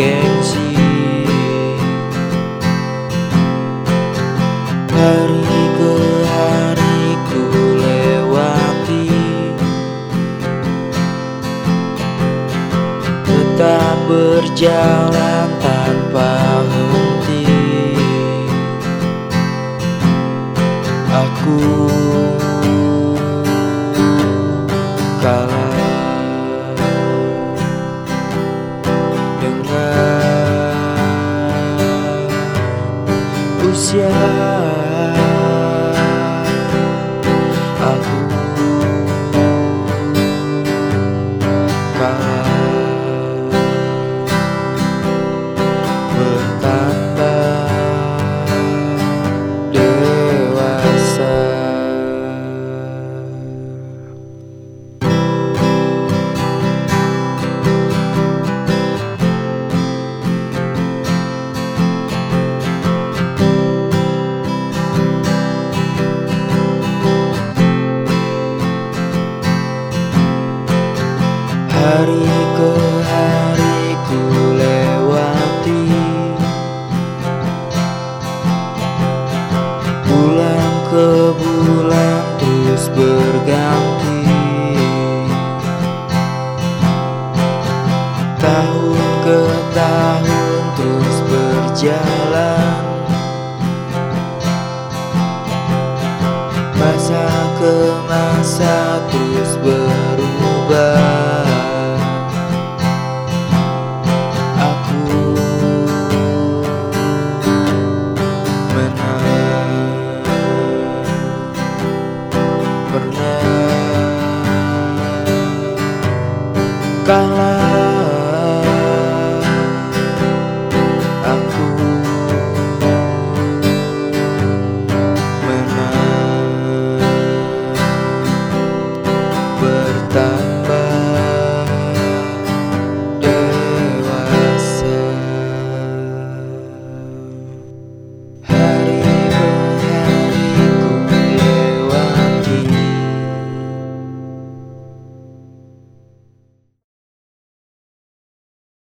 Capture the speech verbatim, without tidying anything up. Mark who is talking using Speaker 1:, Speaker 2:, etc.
Speaker 1: gengsi. Hari ke hari ku lewati, tetap berjalan tanpa henti. Aku kalah dengan usia. Aku kalah bertambah dewasa. Hari ke hari ku lewati, bulan ke bulan terus berganti, tahun ke tahun terus berjalan, masa ke masa terus